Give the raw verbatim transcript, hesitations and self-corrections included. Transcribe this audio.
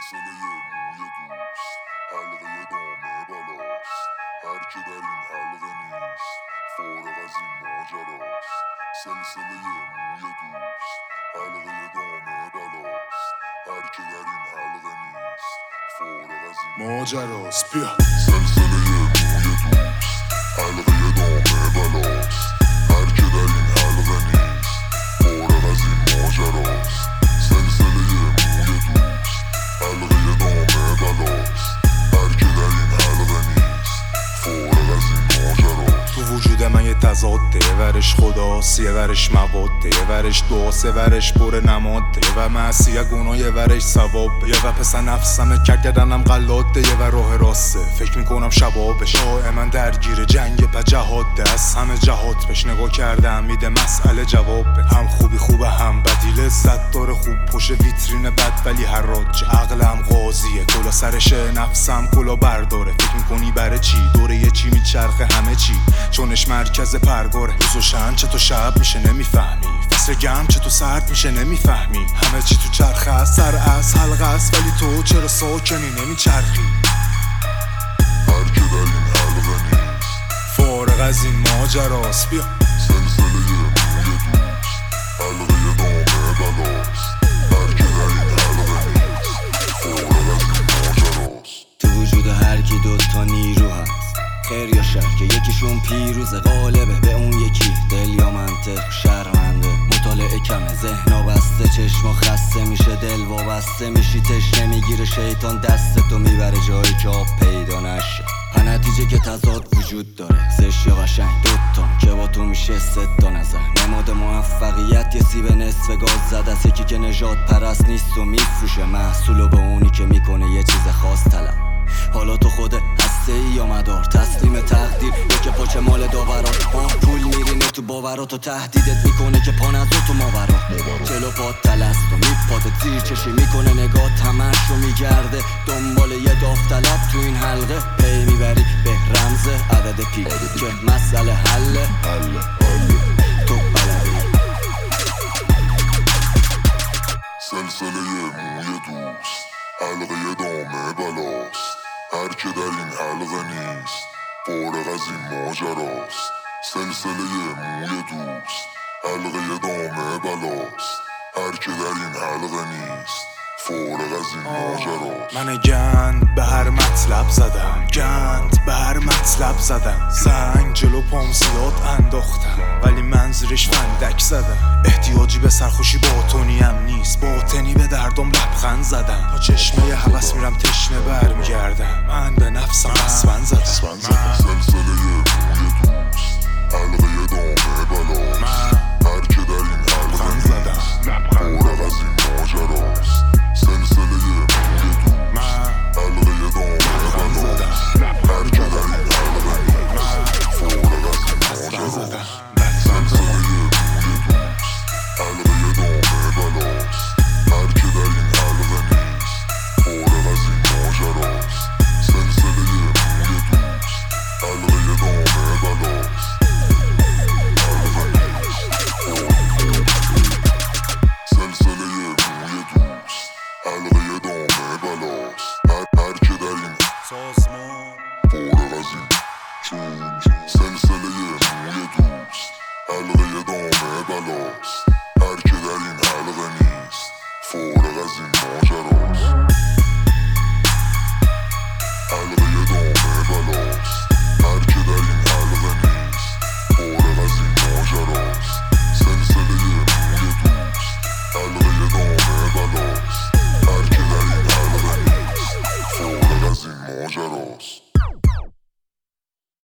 سلسله موی دوست حلقه دامه بلاست. هر که در این حلقه نیست فارغ از این ماجراست. سلسله موی دوست حلقه دامه بلاست. هر که در این حلقه نیست فارغ از این ماجراست. بیا سلسله موی دوست حلقه دامه بلاست. هر که در این حلقه نیست فارغ از این ماجراست. سلسله موی دوست حلقه دامه بلاست. هر که در این حلقه نیست فارغ از این ماجراست. تو وجود من یه تضاده، یه ورش خداست یه ورش مواده، یه ورش دعاست یه ورش پر نماده، یه ور معصیه گناه یه ورش ثوابه، یه ور پس نفسمه کگردنم غلاده، یه ور راه راسته فکر میکنم شبابش. من درگیر جنگ پا جهاده، از همه جهات بهش نگاه کردم میده مسئله جواب. هم خوبی خوبه هم بدی، لذت داره خوب پشت ویترین بد، ولی هر راج عقلم قاضیه کلا سرش نفسم کلا برداره. فکر میکنی برای چی دوره یه چی میچرخه همه چی، چونش مرکز پرگاره. روز و شن چه تو شب میشه نمیفهمی، فصل گرم چه تو سرد میشه نمیفهمی. همه چی تو چرخه است سر از حلقه است، ولی تو چرا ساکنی نمیچرخی. هر که در این حلقه نیست فارغ از این ماجراست. بیا سلسله موی دوست حلقه دامه بلاست. هر که در این حلقه نیست فارغ از این ماجراست. تو وجود هر کی دوتا نیرو هست، خیر یا شر که یکیشون پیروزه، غالبه به اون یکی دل یا منطق شرمنده. مطالعه کمه ذهن بسته، چشما خسته میشه، دل وابسته میشی، تشنه میگیره شیطان دستتو میبره جایی که آب پیدا نشه. هر نتیجه که تضاد وجود داره، زشت یا قشنگ دوتا که با تو میشه ست تا نظر. نماد موفقیت یه سیب نصف گاز زده است، یکی که نژاد پرست نیست و میفروشه محصولو به اونی که میکنه یه چیز خاص طلب. حالا تو خود هسته ای یا مدار، تسلیم تقدیر یا که پاچه مال داورات. آه پول میرینه تو باورات و تهدیدت میکنه که پا نزو تو ماورا. چلو پات تلست و میپاده زیر چشی میکنه نگاه تمش رو میگرده دنبال یه داوطلب تو این حلقه. پی میبری به رمز عدد پی که مسئله حله تو بلدی. سلسله موی دوست حلقه دامه بلاست. هر که در این حلقه نیست فارغ از این ماجراست. سلسله موی دوست حلقه دامه بلاست. هر که در این حلقه نیست فارغ از این ماجراست. من گند به هر مطلب زدم، گند به هر مطلب زدم، سنگ جلو پام زیاد انداختم ولی من زیرش فندک زدم. احتیاجی به سرخوشی باطنیم نیست، باطنی به دردم لبخند زدم. با چشمه ی هوس میرم تشنه برمیگردم، من به نفسم اسفند زدم. سلسله موی دوست حلقه دامه بلاست. هر که در این حلقه نیست فارغ از این ماجراست. سلسله موی دوست حلقه دامه بلاست. هر که در این حلقه نیست فارغ از این ماجراست. سلسله موی دوست حلقه دامه بلاست. هر که در این حلقه نیست فارغ از این ماجراست. سلسله موی دوست حلقه دامه بلاست. سلسله موی دوست حلقه دامه بلاست. هر که در این سازمان فارغ از این چون سلسله موی دوست حلقه دامه بلاست.